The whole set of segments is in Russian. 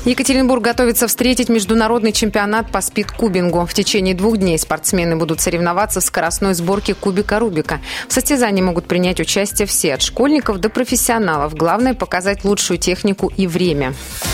Екатеринбург готовится встретить международный чемпионат по спидкубингу. В течение 2 дней спортсмены будут соревноваться в скоростной сборке кубика Рубика. В состязании могут принять участие все, от школьников до профессионалов. Главное – показать лучшую технику и время.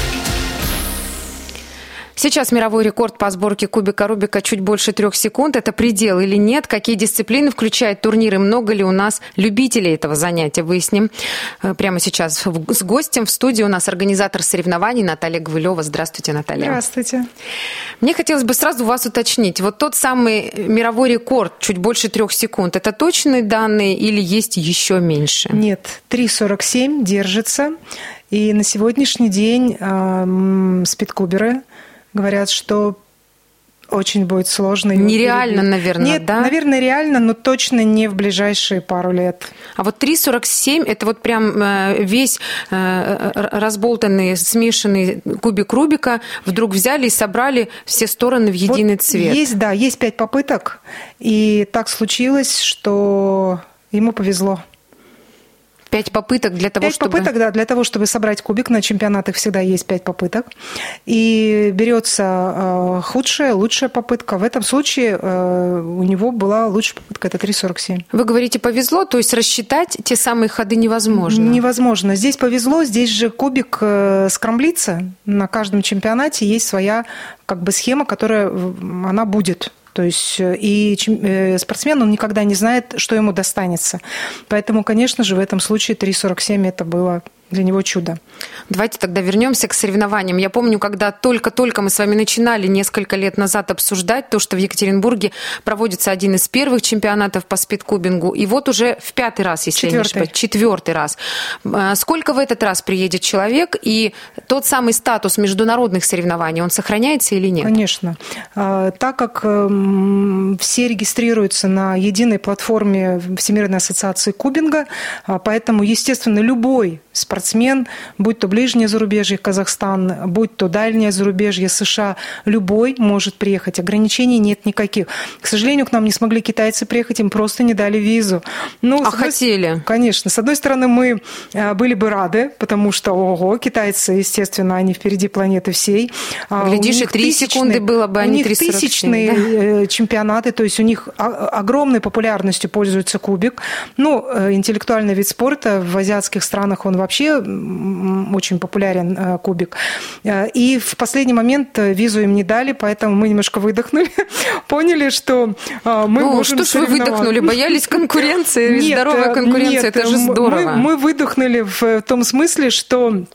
Сейчас мировой рекорд по сборке кубика Рубика чуть больше 3 секунд. Это предел или нет? Какие дисциплины включают турниры? Много ли у нас любителей этого занятия? Выясним прямо сейчас с гостем. В студии у нас организатор соревнований Наталья Гвылева. Здравствуйте, Наталья. Здравствуйте. Мне хотелось бы сразу вас уточнить. Вот тот самый мировой рекорд, чуть больше 3 секунд, это точные данные или есть еще меньше? Нет, 3:47 держится. И на сегодняшний день спидкуберы говорят, что очень будет сложно. Нереально, наверное, Нет, да? наверное, реально, но точно не в ближайшие пару лет. А вот 3:47 – это вот прям весь разболтанный, смешанный кубик Рубика вдруг взяли и собрали все стороны в единый цвет. Есть 5 попыток, и так случилось, что ему повезло. 5 попыток для того, чтобы... 5 попыток, да, для того, чтобы собрать кубик. На чемпионатах всегда есть 5 попыток. И берется худшая, лучшая попытка. В этом случае у него была лучшая попытка, это 3:47. Вы говорите, повезло, то есть рассчитать те самые ходы невозможно? Невозможно. Здесь повезло, здесь же кубик скрамблится. На каждом чемпионате есть своя схема, которая она будет. То есть и спортсмен, он никогда не знает, что ему достанется. Поэтому, конечно же, в этом случае 3:47 это было для него чудо. Давайте тогда вернемся к соревнованиям. Я помню, когда только-только мы с вами начинали несколько лет назад обсуждать то, что в Екатеринбурге проводится один из первых чемпионатов по спидкубингу. И вот уже в 5-й раз, если я не ошибаюсь, 4-й раз. Сколько в этот раз приедет человек? И тот самый статус международных соревнований, он сохраняется или нет? Конечно. Так как все регистрируются на единой платформе Всемирной ассоциации кубинга, поэтому, естественно, любой спортсмен, будь то ближнее зарубежье, Казахстан, будь то дальнее зарубежье, США, любой может приехать. Ограничений нет никаких. К сожалению, к нам не смогли китайцы приехать, им просто не дали визу. Хотели? Конечно. С одной стороны, мы были бы рады, потому что, китайцы, естественно, они впереди планеты всей. Глядишь, и 3 секунды было бы, а не 3:47. У них тысячные чемпионаты, то есть у них огромной популярностью пользуется кубик. Интеллектуальный вид спорта в азиатских странах, он вообще очень популярен, кубик. И в последний момент визу им не дали, поэтому мы немножко выдохнули, поняли, что мы можем что ж вы выдохнули? Боялись конкуренции? Здоровая конкуренция, это же здорово. Мы выдохнули в том смысле, что...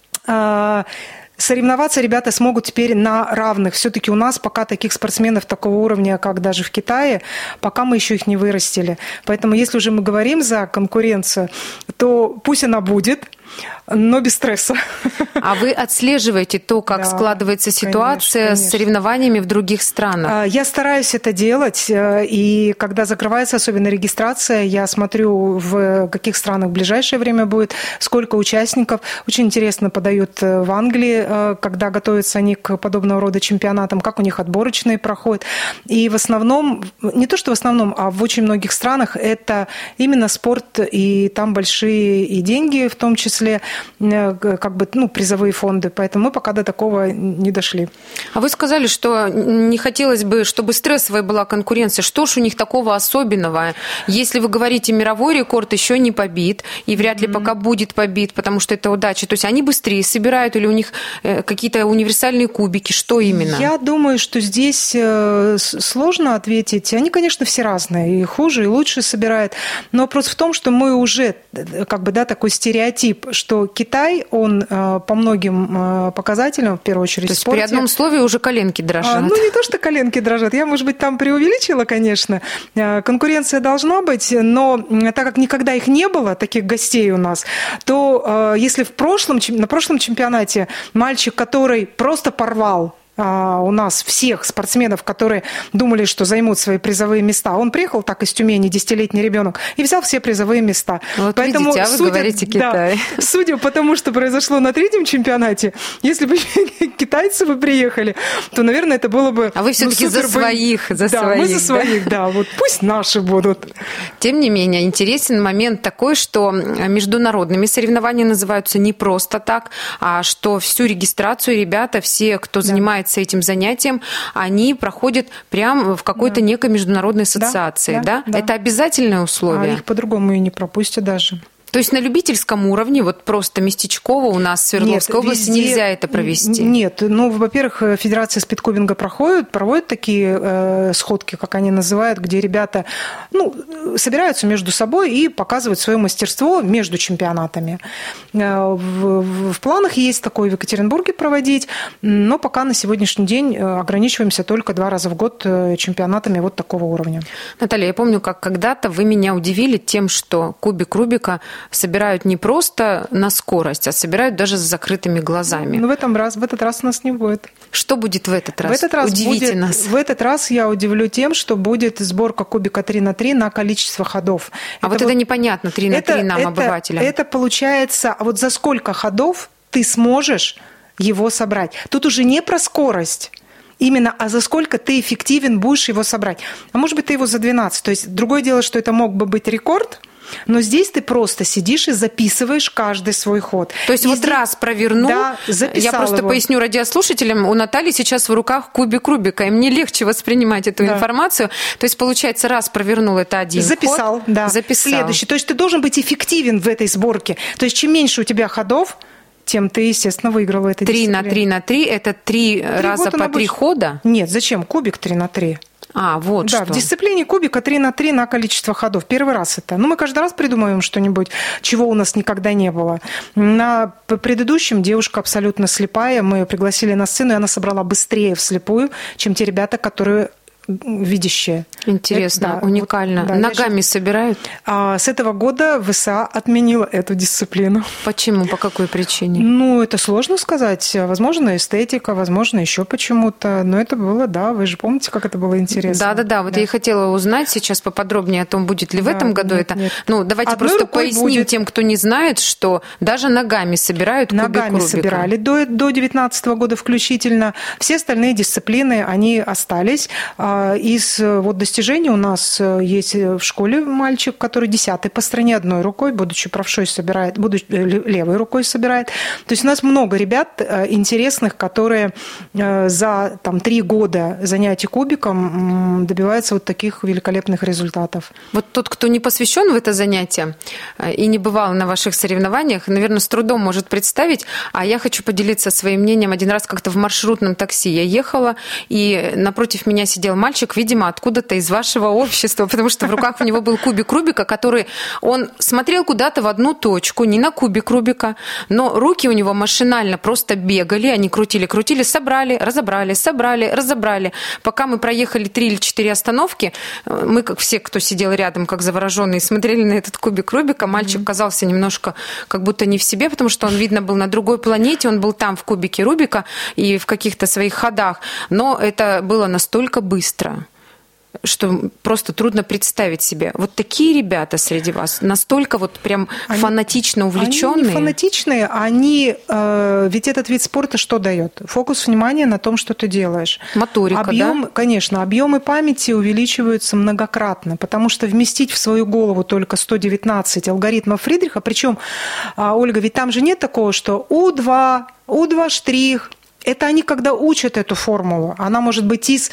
Соревноваться ребята смогут теперь на равных. Все-таки у нас пока таких спортсменов такого уровня, как даже в Китае, пока мы еще их не вырастили. Поэтому если уже мы говорим за конкуренцию, то пусть она будет, но без стресса. А вы отслеживаете то, как складывается ситуация, конечно, с соревнованиями в других странах? Я стараюсь это делать, и когда закрывается особенно регистрация, я смотрю, в каких странах в ближайшее время будет, сколько участников. Очень интересно подают в Англии, когда готовятся они к подобного рода чемпионатам, как у них отборочные проходят. И в основном, не то что в основном, а в очень многих странах это именно спорт, и там большие и деньги в том числе, призовые фонды. Поэтому мы пока до такого не дошли. А вы сказали, что не хотелось бы, чтобы стрессовая была конкуренция. Что ж у них такого особенного? Если вы говорите, мировой рекорд еще не побит, и вряд ли пока будет побит, потому что это удача. То есть они быстрее собирают, или у них какие-то универсальные кубики? Что именно? Я думаю, что здесь сложно ответить. Они, конечно, все разные. И хуже, и лучше собирают. Но вопрос в том, что мы уже, такой стереотип, что Китай, он по многим показателям, в первую очередь, то есть в спорте... при одном слове уже коленки дрожат. Не то, что коленки дрожат. Я, может быть, там преувеличила, конечно. Конкуренция должна быть, но так как никогда их не было, таких гостей у нас, то если на прошлом чемпионате мальчик, который просто порвал, у нас всех спортсменов, которые думали, что займут свои призовые места. Он приехал так из Тюмени, 10-летний ребенок, и взял все призовые места. Вот поэтому, видите, вы говорите Китай. Да, судя по тому, что произошло на 3-м чемпионате, если бы китайцы бы приехали, то, наверное, это было бы... А вы все-таки за своих, мы за своих, да. Вот пусть наши будут. Тем не менее, интересен момент такой, что международными соревнованиями называются не просто так, а что всю регистрацию ребята, все, кто занимается этим занятием, они проходят прямо в какой-то некой международной ассоциации, да? Это обязательное условие? А их по-другому и не пропустят даже. То есть на любительском уровне, вот просто местечково у нас в Свердловской области нельзя это провести? Нет. Ну, во-первых, Федерация спидкубинга проводит такие сходки, как они называют, где ребята собираются между собой и показывают свое мастерство между чемпионатами. В планах есть такое в Екатеринбурге проводить, но пока на сегодняшний день ограничиваемся только 2 раза в год чемпионатами вот такого уровня. Наталья, я помню, как когда-то вы меня удивили тем, что кубик Рубика собирают не просто на скорость, а собирают даже с закрытыми глазами. Но в этот раз у нас не будет. Что будет в этот раз? Удивите нас. В этот раз я удивлю тем, что будет сборка кубика 3х3 на количество ходов. Это непонятно, 3х3 нам, обывателям. Это получается, а вот за сколько ходов ты сможешь его собрать? Тут уже не про скорость. Именно, а за сколько ты эффективен будешь его собрать. А может быть, ты его за 12. То есть, другое дело, что это мог бы быть рекорд, но здесь ты просто сидишь и записываешь каждый свой ход. То есть вот раз провернул, да, я просто поясню радиослушателям, у Натальи сейчас в руках кубик Рубика, и мне легче воспринимать эту информацию. То есть, получается, раз провернул, это один записал, ход. Да. Следующий. То есть ты должен быть эффективен в этой сборке. То есть чем меньше у тебя ходов, тем ты, естественно, выиграл в этой дисциплине. 3 на 3 это 3 раза по 3 хода? Нет, зачем? Кубик 3х3. Вот да, что. В дисциплине кубика 3х3 на количество ходов. Первый раз это. Мы каждый раз придумываем что-нибудь, чего у нас никогда не было. На предыдущем девушка абсолютно слепая. Мы ее пригласили на сцену, и она собрала быстрее вслепую, чем те ребята, которые видящие. Интересно, уникально. Ногами собирают? С этого года ВСА отменила эту дисциплину. Почему? По какой причине? Это сложно сказать. Возможно, эстетика, возможно, еще почему-то. Но это было, вы же помните, как это было интересно. Да. Вот я и хотела узнать сейчас поподробнее о том, будет ли в этом году это. Нет. Давайте просто поясним тем, кто не знает, что даже ногами собирают кубик Рубика. Ногами собирали до 2019 года включительно. Все остальные дисциплины, они остались. Из достижений у нас есть в школе мальчик, который 10-й по стране одной рукой, будучи правшой, собирает, будучи левой рукой собирает. То есть у нас много ребят интересных, которые за 3 года занятий кубиком добиваются вот таких великолепных результатов. Вот тот, кто не посвящен в это занятие и не бывал на ваших соревнованиях, наверное, с трудом может представить, а я хочу поделиться своим мнением. Один раз как-то в маршрутном такси я ехала, и напротив меня сидел мальчик, видимо, откуда-то из вашего общества, потому что в руках у него был кубик Рубика, который он смотрел куда-то в одну точку, не на кубик Рубика, но руки у него машинально просто бегали, они крутили, собрали, разобрали. Пока мы проехали 3 или 4 остановки, мы, как все, кто сидел рядом, как завороженные, смотрели на этот кубик Рубика. Мальчик казался немножко как будто не в себе, потому что он, видно, был на другой планете, он был там в кубике Рубика и в каких-то своих ходах, но это было настолько быстро, что просто трудно представить себе. Вот такие ребята среди вас, настолько прям фанатично увлеченные. Они не фанатичные, ведь этот вид спорта что дает? Фокус внимания на том, что ты делаешь. Моторика, да? Конечно, объемы памяти увеличиваются многократно, потому что вместить в свою голову только 119 алгоритмов Фридриха, причем, Ольга, ведь там же нет такого, что У2 штрих. Это они, когда учат эту формулу, она может быть из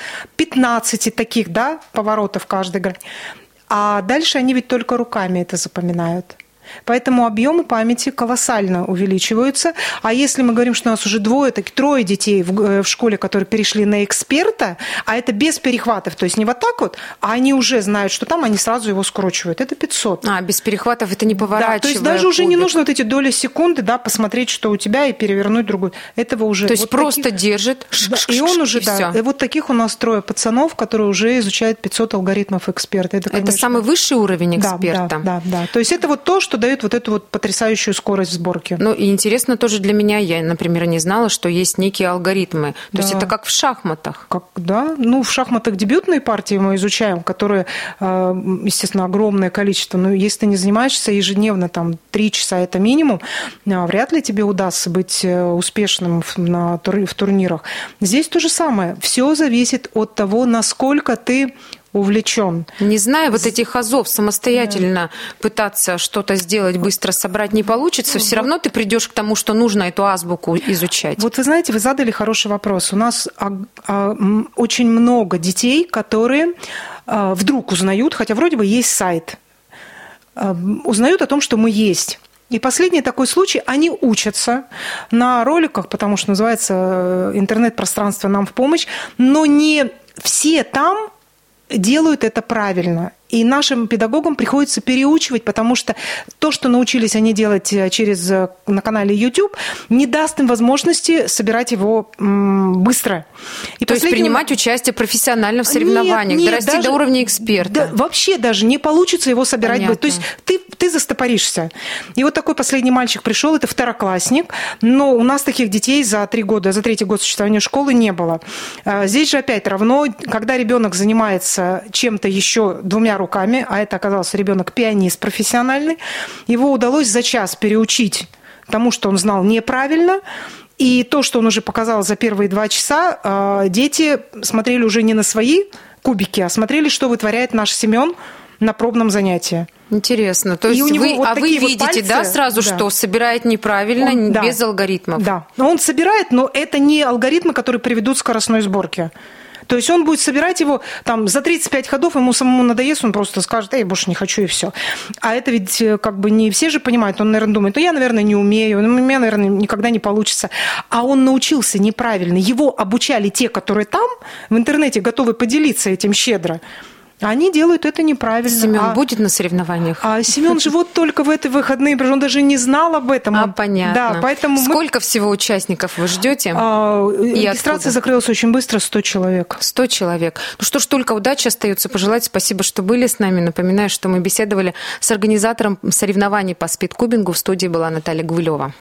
15 таких, поворотов каждой грани. А дальше они ведь только руками это запоминают. Поэтому объемы памяти колоссально увеличиваются. А если мы говорим, что у нас уже 3 детей в школе, которые перешли на эксперта, а это без перехватов, то есть не вот так а они уже знают, что там, они сразу его скручивают. Это 500. Без перехватов это не поворачивая. То есть даже уже не нужно эти доли секунды, посмотреть, что у тебя, и перевернуть другую. Этого уже... То есть просто держит, и он уже, и вот таких у нас 3 пацанов, которые уже изучают 500 алгоритмов эксперта. Это самый высший уровень эксперта? Да. То есть это то, что дает вот эту вот потрясающую скорость в сборке. Ну, и интересно тоже для меня, я, например, не знала, что есть некие алгоритмы. То Да. есть это как в шахматах. Да, ну, в шахматах дебютные партии мы изучаем, которые, естественно, огромное количество. Но если ты не занимаешься ежедневно, там, 3 часа это минимум, вряд ли тебе удастся быть успешным в турнирах. Здесь то же самое. Все зависит от того, насколько ты увлечен. Не зная вот этих азов, самостоятельно пытаться что-то сделать, быстро собрать не получится, все равно ты придешь к тому, что нужно эту азбуку изучать. Вот вы знаете, вы задали хороший вопрос. У нас очень много детей, которые вдруг узнают, хотя вроде бы есть сайт, узнают о том, что мы есть. И последний такой случай, они учатся на роликах, потому что называется интернет-пространство нам в помощь, но не все там делают это правильно. И нашим педагогам приходится переучивать, потому что то, что научились они делать на канале YouTube, не даст им возможности собирать его быстро. И то есть принимать участие профессионально в соревнованиях, дорасти даже до уровня эксперта. Да, вообще даже не получится его собирать. Понятно. То есть ты застопоришься. И вот такой последний мальчик пришел, это второклассник, но у нас таких детей за 3 года, за 3-й год существования школы не было. Здесь же опять равно, когда ребенок занимается чем-то еще 2 руками, а это оказался ребенок-пианист профессиональный, его удалось за час переучить тому, что он знал неправильно, и то, что он уже показал за первые 2 часа, дети смотрели уже не на свои кубики, а смотрели, что вытворяет наш Семен на пробном занятии. Интересно. То есть вы видите, пальцы, да, сразу, что собирает неправильно, без алгоритмов? Да, он собирает, но это не алгоритмы, которые приведут к скоростной сборке. То есть он будет собирать его там за 35 ходов, ему самому надоест, он просто скажет: я больше не хочу, и все. А это ведь как бы не все же понимают. Он, наверное, думает: я, наверное, не умею, у меня, наверное, никогда не получится. А он научился неправильно. Его обучали те, которые там в интернете готовы поделиться этим щедро. Они делают это неправильно. Семен будет на соревнованиях? А Семен же вот только в эти выходные, он даже не знал об этом. Понятно. Да, поэтому сколько всего участников вы ждете? Регистрация закрылась очень быстро, 100 человек. 100 человек. Ну что ж, только удачи остается пожелать. Спасибо, что были с нами. Напоминаю, что мы беседовали с организатором соревнований по спидкубингу. В студии была Наталья Гвылева.